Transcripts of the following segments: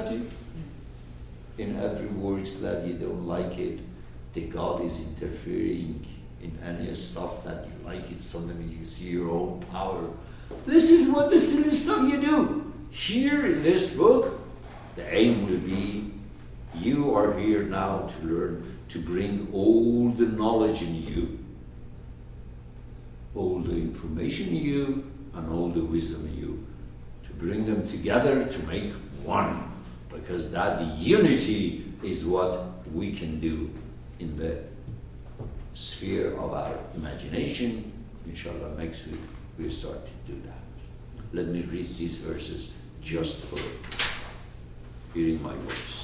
that too? In every words that you don't like it, the God is interfering in any stuff that you like it. Suddenly you see your own power. This is what the silly stuff you do. Here in this book, the aim will be, you are here now to learn, to bring all the knowledge in you, all the information in you, and all the wisdom in you, to bring them together to make one, because that unity is what we can do in the sphere of our imagination. Inshallah, next week we'll start to do that. Let me read these verses just for hearing my voice.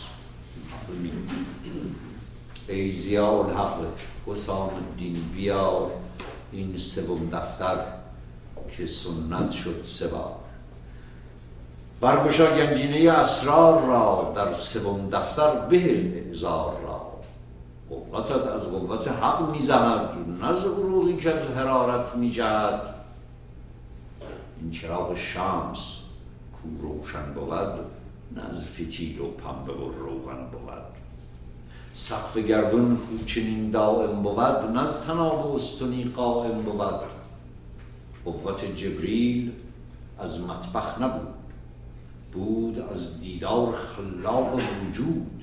ای ضیاء الحق حسام الدین بیار این سوم دفتر که سنت شد سه بار. برگشا گنجینه اسرار را در سوم دفتر بهل اعذار را. قوتت از قوت حق میزند نه از عروقی که از حرارت میجهد. این چراغ شمس کو روشن بود نه از فتیل و پنبه و روغن بود. سقف گردون کو چنین دائم بود نه از طناب و استنی قائم بود. قوت جبریل از مطبخ نبود، بود از دیدار خلاق وجود.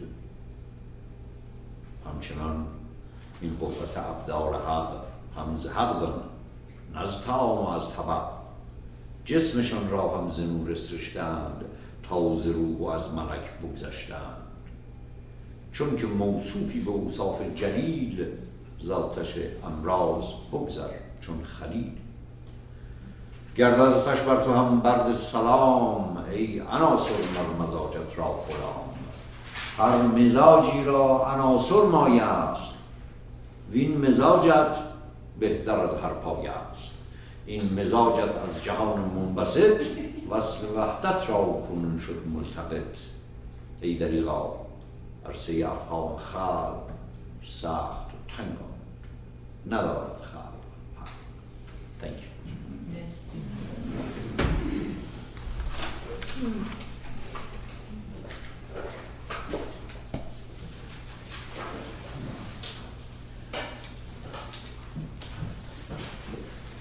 همچنان این قوت ابدال حق هم ز حق دان نه از طعام و از طبق. جسمشان را هم ز نور اسرشتند تا ز روح و از ملک بگذشتند. چون که موصوفی به اوصاف جلیل ز آتش امراض بگذر چون خلیل. گردد آتش بر تو هم برد سلام ای عناصر مر مزاجت را غلام. هر مزاجی را عناصر مایه است وین مزاجت بهتر از هر پایه است. این مزاجت از جهان منبسط وصف وحدت را کنون شد ملتقط. ای دریغا عرصه افهام خلق سخت و تنگ ندارد